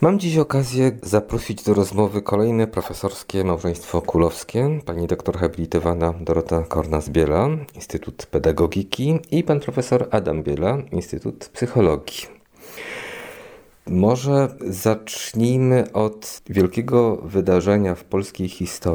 Mam dziś okazję zaprosić do rozmowy kolejne profesorskie małżeństwo kulowskie, pani doktor habilitowana Dorota Kornas-Biela, Instytut Pedagogiki i pan profesor Adam Biela, Instytut Psychologii. Może zacznijmy od wielkiego wydarzenia w polskiej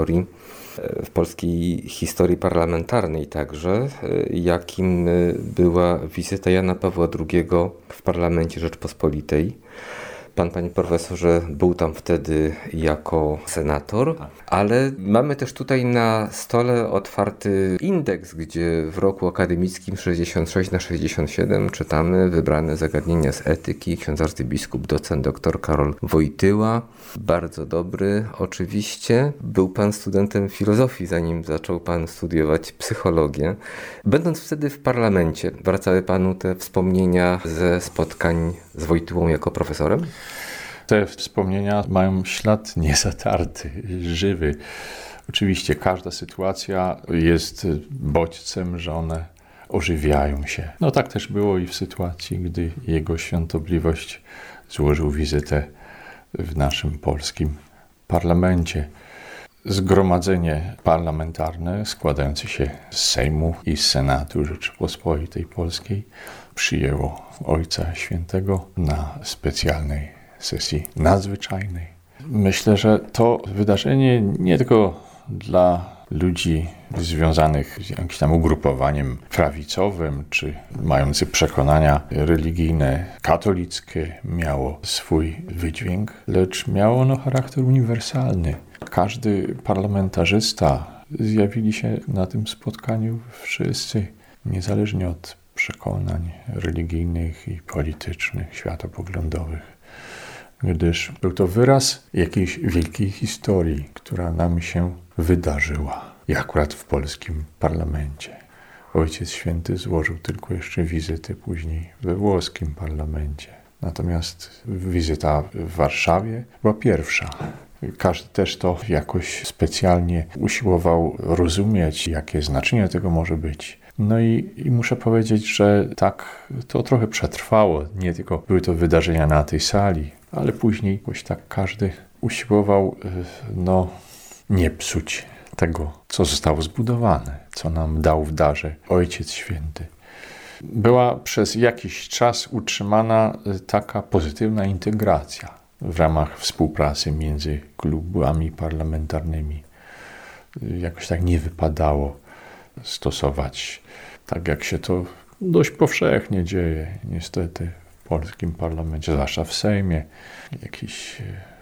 historii parlamentarnej także, jakim była wizyta Jana Pawła II w parlamencie Rzeczpospolitej. Pan, panie profesorze, był tam wtedy jako senator, ale mamy też tutaj na stole otwarty indeks, gdzie w roku akademickim 66/67 czytamy wybrane zagadnienia z etyki, ksiądz arcybiskup docent dr Karol Wojtyła. Bardzo dobry oczywiście. Był pan studentem filozofii, zanim zaczął pan studiować psychologię. Będąc wtedy w parlamencie, wracały panu te wspomnienia ze spotkań z Wojtyłą jako profesorem? Te wspomnienia mają ślad niezatarty, żywy. Oczywiście każda sytuacja jest bodźcem, że one ożywiają się. No tak też było i w sytuacji, gdy jego świątobliwość złożył wizytę w naszym polskim parlamencie. Zgromadzenie parlamentarne składające się z Sejmu i z Senatu Rzeczypospolitej Polskiej przyjęło Ojca Świętego na specjalnej sesji nadzwyczajnej. Myślę, że to wydarzenie nie tylko dla ludzi związanych z jakimś tam ugrupowaniem prawicowym, czy mający przekonania religijne, katolickie, miało swój wydźwięk, lecz miało ono charakter uniwersalny. Każdy parlamentarzysta, zjawili się na tym spotkaniu wszyscy, niezależnie od przekonań religijnych i politycznych, światopoglądowych, gdyż był to wyraz jakiejś wielkiej historii, która nam się wydarzyła. I akurat w polskim parlamencie. Ojciec Święty złożył tylko jeszcze wizytę później we włoskim parlamencie. Natomiast wizyta w Warszawie była pierwsza. Każdy też to jakoś specjalnie usiłował rozumieć, jakie znaczenie tego może być. No i muszę powiedzieć, że tak to trochę przetrwało. Nie tylko były to wydarzenia na tej sali, ale później jakoś tak każdy usiłował nie psuć tego, co zostało zbudowane, co nam dał w darze Ojciec Święty. Była przez jakiś czas utrzymana taka pozytywna integracja w ramach współpracy między klubami parlamentarnymi. Jakoś tak nie wypadało stosować, tak jak się to dość powszechnie dzieje, niestety, w polskim parlamencie, zwłaszcza w Sejmie, jakichś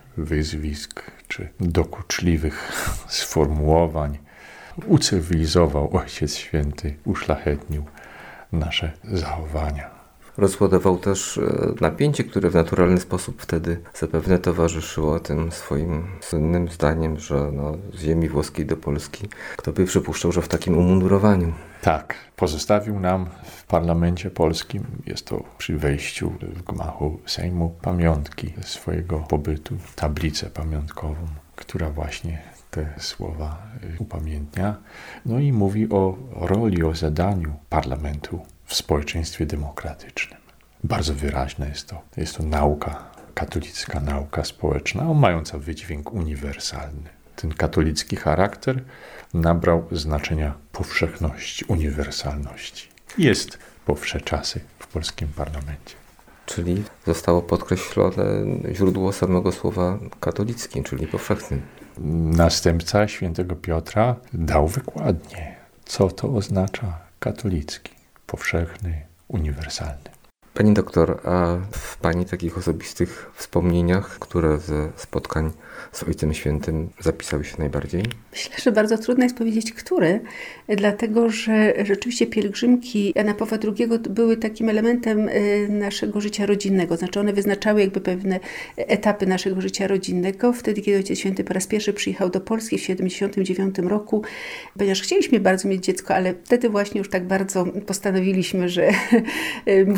wyzwisk czy dokuczliwych sformułowań. Ucywilizował Ojciec Święty, uszlachetnił nasze zachowania. Rozładował też napięcie, które w naturalny sposób wtedy zapewne towarzyszyło tym swoim słynnym zdaniem, że z ziemi włoskiej do Polski kto by przypuszczał, że w takim umundurowaniu. Tak, pozostawił nam w parlamencie polskim, jest to przy wejściu w gmachu Sejmu, pamiątki swojego pobytu, tablicę pamiątkową, która właśnie te słowa upamiętnia. No i mówi o roli, o zadaniu parlamentu w społeczeństwie demokratycznym. Bardzo wyraźne jest to. Jest to nauka, katolicka nauka społeczna, mająca wydźwięk uniwersalny. Ten katolicki charakter nabrał znaczenia powszechności, uniwersalności. Jest po wsze czasy w polskim parlamencie. Czyli zostało podkreślone źródło samego słowa katolicki, czyli powszechny. Następca świętego Piotra dał wykładnię, co to oznacza katolicki, powszechny, uniwersalny. Pani doktor, a w pani takich osobistych wspomnieniach, które ze spotkań z Ojcem Świętym zapisały się najbardziej? Myślę, że bardzo trudno jest powiedzieć, który, dlatego że rzeczywiście pielgrzymki Jana Pawła II były takim elementem naszego życia rodzinnego. Znaczy one wyznaczały jakby pewne etapy naszego życia rodzinnego. Wtedy, kiedy Ojciec Święty po raz pierwszy przyjechał do Polski w 1979 roku, ponieważ chcieliśmy bardzo mieć dziecko, ale wtedy właśnie już tak bardzo postanowiliśmy, że musimy prosić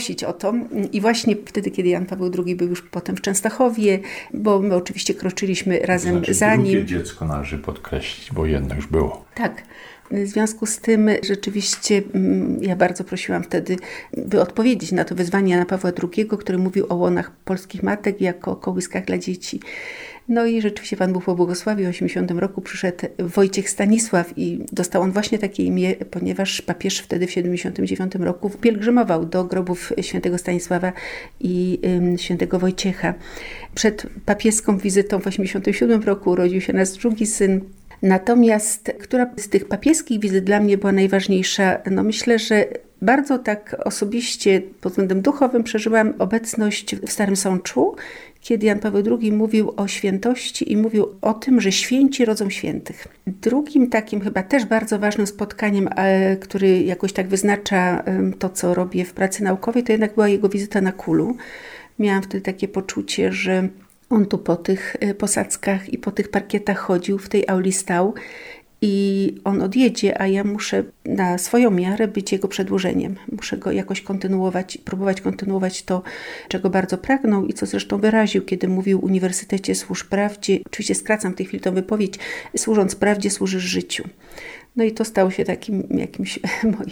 prosić o to. I właśnie wtedy, kiedy Jan Paweł II był już potem w Częstochowie, bo my oczywiście kroczyliśmy razem za nim. Drugie dziecko należy podkreślić, bo jedno już było. Tak. W związku z tym rzeczywiście ja bardzo prosiłam wtedy, by odpowiedzieć na to wyzwanie Jana Pawła II, który mówił o łonach polskich matek jako kołyskach dla dzieci. No i rzeczywiście Pan Bóg pobłogosławił. W 80 roku przyszedł Wojciech Stanisław i dostał on właśnie takie imię, ponieważ papież wtedy w 79 roku pielgrzymował do grobów świętego Stanisława i świętego Wojciecha. Przed papieską wizytą w 87 roku urodził się nasz drugi syn. Natomiast która z tych papieskich wizyt dla mnie była najważniejsza? No myślę, że bardzo tak osobiście pod względem duchowym przeżyłam obecność w Starym Sączu, kiedy Jan Paweł II mówił o świętości i mówił o tym, że święci rodzą świętych. Drugim takim chyba też bardzo ważnym spotkaniem, który jakoś tak wyznacza to, co robię w pracy naukowej, to jednak była jego wizyta na Kulu. Miałam wtedy takie poczucie, że on tu po tych posadzkach i po tych parkietach chodził, w tej auli stał i on odjedzie, a ja muszę na swoją miarę być jego przedłużeniem. Muszę go jakoś kontynuować, próbować kontynuować to, czego bardzo pragnął i co zresztą wyraził, kiedy mówił: Uniwersytecie służ prawdzie. Oczywiście skracam w tej chwili tę wypowiedź. Służąc prawdzie, służysz życiu. No i to stało się takim jakimś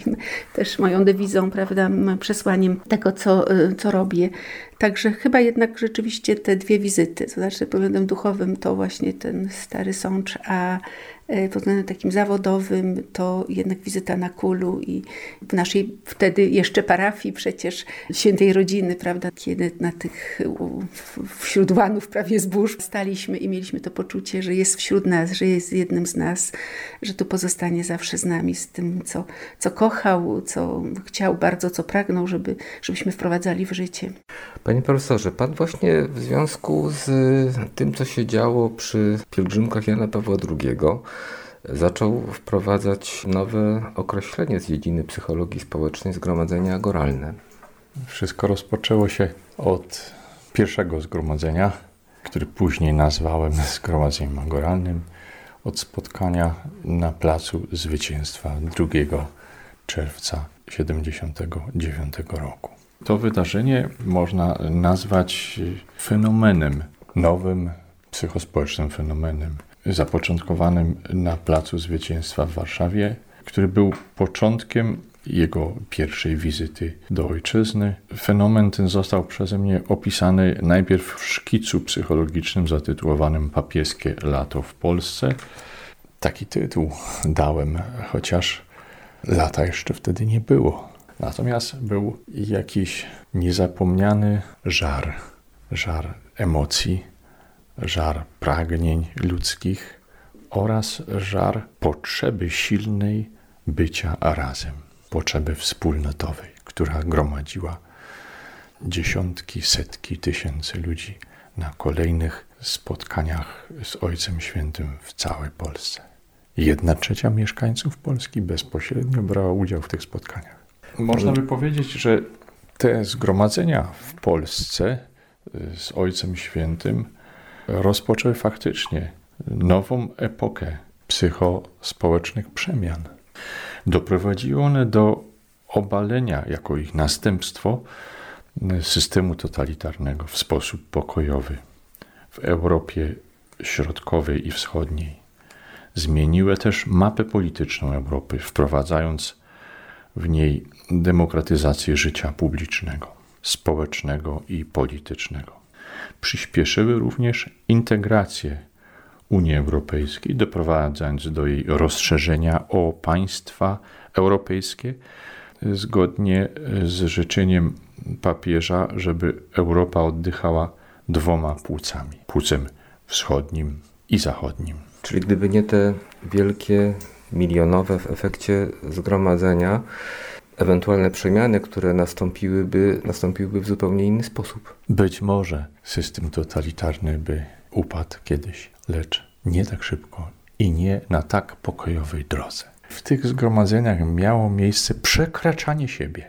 moją dewizą, prawda, przesłaniem tego, co robię. Także chyba jednak rzeczywiście te dwie wizyty, to znaczy pod względem duchowym to właśnie ten Stary Sącz, a pod względem takim zawodowym to jednak wizyta na Kulu i w naszej wtedy jeszcze parafii przecież Świętej Rodziny, prawda, kiedy na tych wśród łanów prawie zbóż staliśmy i mieliśmy to poczucie, że jest wśród nas, że jest jednym z nas, że tu pozostanie zawsze z nami, z tym, co kochał, co chciał bardzo, co pragnął, żebyśmy wprowadzali w życie. Panie profesorze, pan właśnie w związku z tym, co się działo przy pielgrzymkach Jana Pawła II, zaczął wprowadzać nowe określenie z dziedziny psychologii społecznej, zgromadzenia agoralne. Wszystko rozpoczęło się od pierwszego zgromadzenia, które później nazwałem zgromadzeniem agoralnym, od spotkania na Placu Zwycięstwa 2 czerwca 1979 roku. To wydarzenie można nazwać fenomenem, nowym psychospołecznym fenomenem, zapoczątkowanym na Placu Zwycięstwa w Warszawie, który był początkiem jego pierwszej wizyty do ojczyzny. Fenomen ten został przeze mnie opisany najpierw w szkicu psychologicznym zatytułowanym Papieskie lato w Polsce. Taki tytuł dałem, chociaż lata jeszcze wtedy nie było. Natomiast był jakiś niezapomniany żar emocji, żar pragnień ludzkich oraz żar potrzeby silnej bycia razem, potrzeby wspólnotowej, która gromadziła dziesiątki, setki tysięcy ludzi na kolejnych spotkaniach z Ojcem Świętym w całej Polsce. 1/3 mieszkańców Polski bezpośrednio brała udział w tych spotkaniach. Można by powiedzieć, że te zgromadzenia w Polsce z Ojcem Świętym rozpoczęły faktycznie nową epokę psychospołecznych przemian. Doprowadziły one do obalenia jako ich następstwo systemu totalitarnego w sposób pokojowy w Europie Środkowej i Wschodniej. Zmieniły też mapę polityczną Europy, wprowadzając w niej demokratyzację życia publicznego, społecznego i politycznego. Przyspieszyły również integrację Unii Europejskiej, doprowadzając do jej rozszerzenia o państwa europejskie, zgodnie z życzeniem papieża, żeby Europa oddychała 2 płucami, płucem wschodnim i zachodnim. Czyli gdyby nie te wielkie, milionowe w efekcie zgromadzenia, ewentualne przemiany, które nastąpiłyby w zupełnie inny sposób. Być może system totalitarny by upadł kiedyś, lecz nie tak szybko i nie na tak pokojowej drodze. W tych zgromadzeniach miało miejsce przekraczanie siebie.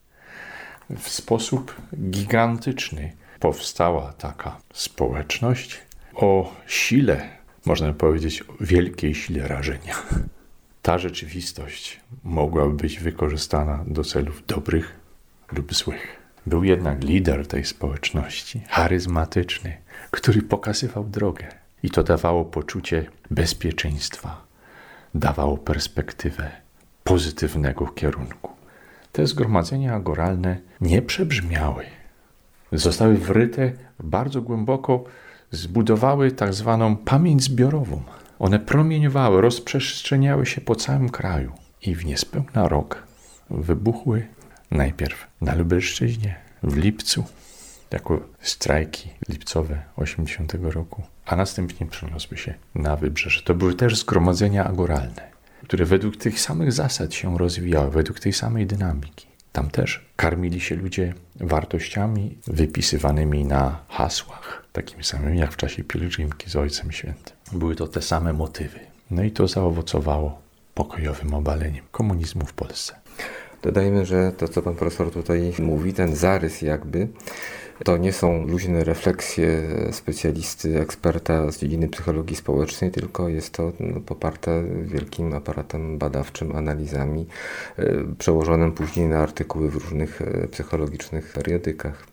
W sposób gigantyczny powstała taka społeczność o sile, można powiedzieć, o wielkiej sile rażenia. Ta rzeczywistość mogłaby być wykorzystana do celów dobrych lub złych. Był jednak lider tej społeczności, charyzmatyczny, który pokazywał drogę. I to dawało poczucie bezpieczeństwa, dawało perspektywę pozytywnego kierunku. Te zgromadzenia agoralne nie przebrzmiały. Zostały wryte bardzo głęboko, zbudowały tak zwaną pamięć zbiorową. One promieniowały, rozprzestrzeniały się po całym kraju i w niespełna rok wybuchły najpierw na Lubelszczyźnie w lipcu, jako strajki lipcowe 80 roku, a następnie przeniosły się na Wybrzeże. To były też zgromadzenia agoralne, które według tych samych zasad się rozwijały, według tej samej dynamiki. Tam też karmili się ludzie wartościami wypisywanymi na hasłach, takimi samymi jak w czasie pielgrzymki z Ojcem Świętym. Były to te same motywy. No i to zaowocowało pokojowym obaleniem komunizmu w Polsce. Dodajmy, że to, co pan profesor tutaj mówi, ten zarys jakby, to nie są luźne refleksje specjalisty, eksperta z dziedziny psychologii społecznej, tylko jest to poparte wielkim aparatem badawczym, analizami, przełożonym później na artykuły w różnych psychologicznych periodykach.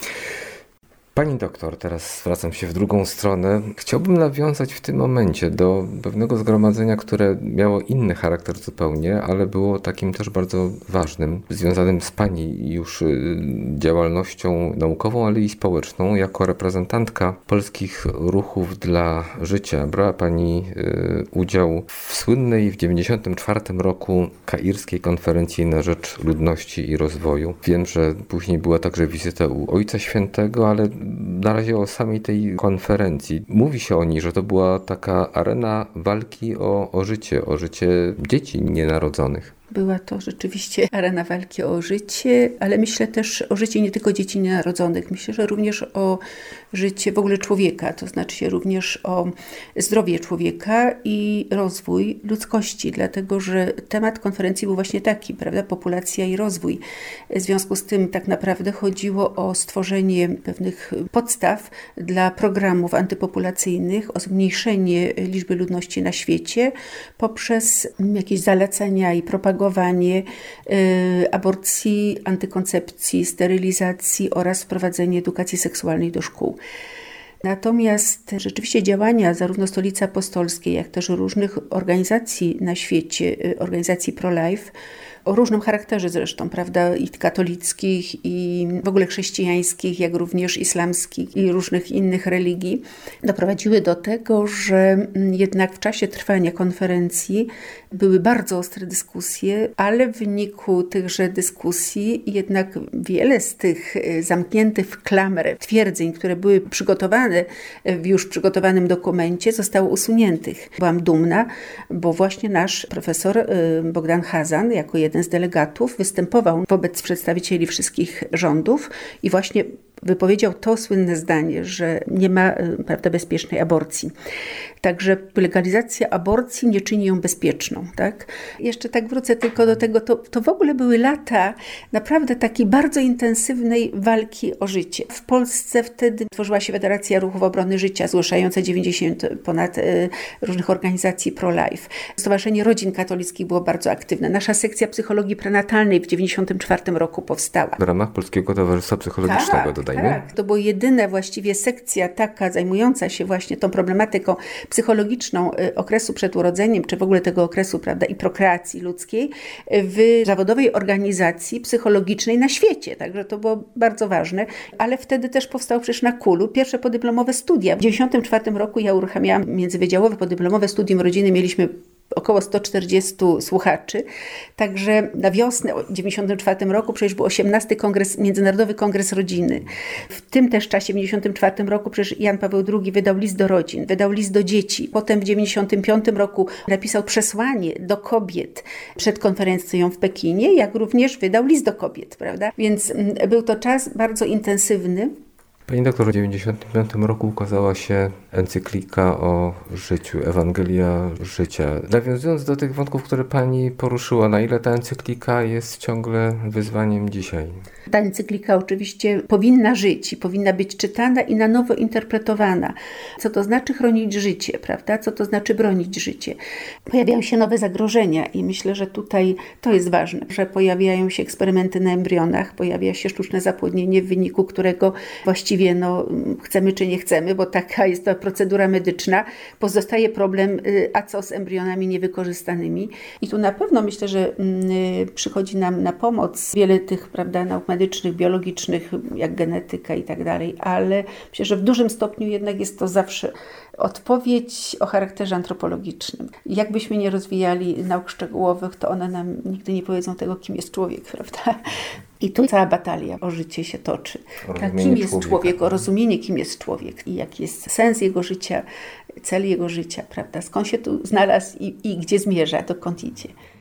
Pani doktor, teraz zwracam się w drugą stronę. Chciałbym nawiązać w tym momencie do pewnego zgromadzenia, które miało inny charakter zupełnie, ale było takim też bardzo ważnym, związanym z Pani już działalnością naukową, ale i społeczną. Jako reprezentantka polskich ruchów dla życia brała Pani udział w słynnej w 1994 roku Kairskiej Konferencji na rzecz ludności i rozwoju. Wiem, że później była także wizyta u Ojca Świętego, ale na razie o samej tej konferencji. Mówi się o niej, że to była taka arena walki o życie dzieci nienarodzonych. Była to rzeczywiście arena walki o życie, ale myślę też o życie nie tylko dzieci nienarodzonych. Myślę, że również o życie w ogóle człowieka, to znaczy również o zdrowie człowieka i rozwój ludzkości, dlatego że temat konferencji był właśnie taki, prawda, populacja i rozwój. W związku z tym tak naprawdę chodziło o stworzenie pewnych podstaw dla programów antypopulacyjnych, o zmniejszenie liczby ludności na świecie poprzez jakieś zalecenia i propagowanie aborcji, antykoncepcji, sterylizacji oraz wprowadzenie edukacji seksualnej do szkół. Natomiast rzeczywiście działania zarówno Stolicy Apostolskiej, jak też różnych organizacji na świecie, organizacji pro-life, o różnym charakterze zresztą, prawda, i katolickich, i w ogóle chrześcijańskich, jak również islamskich i różnych innych religii, doprowadziły do tego, że jednak w czasie trwania konferencji były bardzo ostre dyskusje, ale w wyniku tychże dyskusji jednak wiele z tych zamkniętych w klamrę twierdzeń, które były przygotowane w już przygotowanym dokumencie, zostało usuniętych. Byłam dumna, bo właśnie nasz profesor Bogdan Chazan, jako jeden z delegatów, występował wobec przedstawicieli wszystkich rządów i właśnie wypowiedział to słynne zdanie, że nie ma, prawda, bezpiecznej aborcji. Także legalizacja aborcji nie czyni ją bezpieczną. Tak? Jeszcze tak wrócę tylko do tego, to w ogóle były lata naprawdę takiej bardzo intensywnej walki o życie. W Polsce wtedy tworzyła się Federacja Ruchów Obrony Życia, zgłaszająca 90 ponad różnych organizacji pro-life. Stowarzyszenie Rodzin Katolickich było bardzo aktywne. Nasza sekcja psychologii prenatalnej w 1994 roku powstała. W ramach Polskiego Towarzystwa Psychologicznego, dodajmy. Tak, to była jedyna właściwie sekcja taka zajmująca się właśnie tą problematyką psychologiczną okresu przed urodzeniem, czy w ogóle tego okresu, prawda, i prokreacji ludzkiej w zawodowej organizacji psychologicznej na świecie. Także to było bardzo ważne. Ale wtedy też powstało przecież na KUL-u pierwsze podyplomowe studia. W 1994 roku ja uruchamiałam międzywydziałowe podyplomowe studium rodziny. Mieliśmy około 140 słuchaczy. Także na wiosnę w 1994 roku przecież był 18. Międzynarodowy Kongres Rodziny. W tym też czasie, w 1994 roku przecież Jan Paweł II wydał list do rodzin, wydał list do dzieci. Potem w 1995 roku napisał przesłanie do kobiet przed konferencją w Pekinie, jak również wydał list do kobiet, prawda? Więc był to czas bardzo intensywny. Pani doktor, w 1995 roku ukazała się encyklika o życiu, Ewangelia życia. Nawiązując do tych wątków, które pani poruszyła, na ile ta encyklika jest ciągle wyzwaniem dzisiaj? Ta encyklika oczywiście powinna żyć i powinna być czytana i na nowo interpretowana. Co to znaczy chronić życie, prawda? Co to znaczy bronić życie? Pojawiają się nowe zagrożenia i myślę, że tutaj to jest ważne, że pojawiają się eksperymenty na embrionach, pojawia się sztuczne zapłodnienie, w wyniku którego właściwie chcemy czy nie chcemy, bo taka jest to procedura medyczna, pozostaje problem, a co z embrionami niewykorzystanymi. I tu na pewno myślę, że przychodzi nam na pomoc wiele tych, prawda, nauk medycznych, biologicznych, jak genetyka i tak dalej, ale myślę, że w dużym stopniu jednak jest to zawsze odpowiedź o charakterze antropologicznym. Jakbyśmy nie rozwijali nauk szczegółowych, to one nam nigdy nie powiedzą tego, kim jest człowiek, prawda? I tu cała batalia o życie się toczy. Kim jest człowiek, o rozumienie, kim jest człowiek i jaki jest sens jego życia, cel jego życia, prawda? Skąd się tu znalazł i gdzie zmierza, dokąd idzie.